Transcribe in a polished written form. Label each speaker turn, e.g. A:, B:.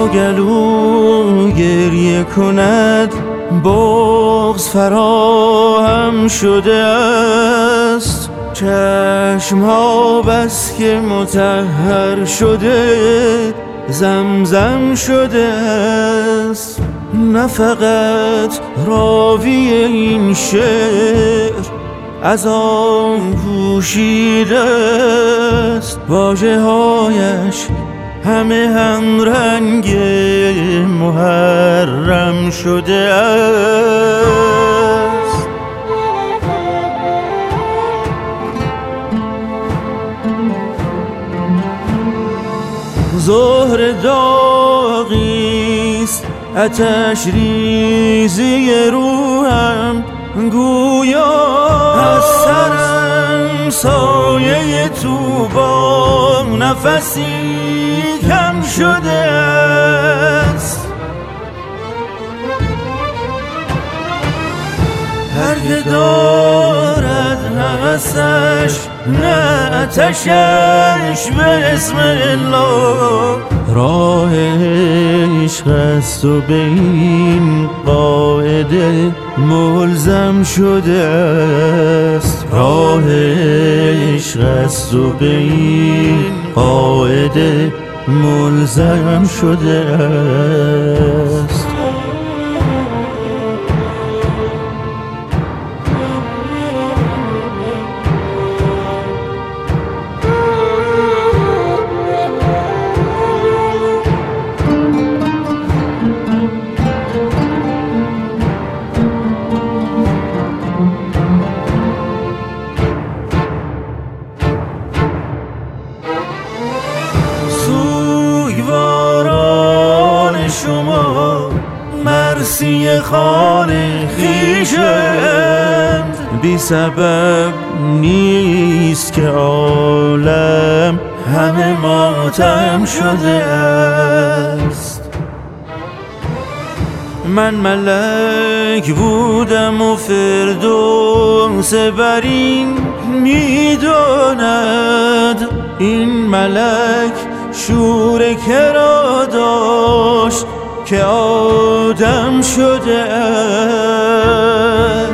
A: گلو گریه کند بغض فراهم شده است. چشم‌ها بس که مطهر شده زمزم شده است. نه فقط راوی این شعر از آن پوشیده است، واژه‌هایش همه هم رنگ محرم شده است. زهر داغیست آتش ریزی روحم، گویا از سرم سایه طوبا نفسی کم شده است. هر که دارد هوسش نه آتشش به اسم الله، راه عشق است و به این قاعده ملزم شده است. راه عشق است و به این قاعده ملزم شده است. شما مرسی خان خویشند، بی سبب نیست که عالم همه ماتم شده است. من ملک بودم و فردوس بر این میداند، این ملک شور کرا داشت که آدم شده است.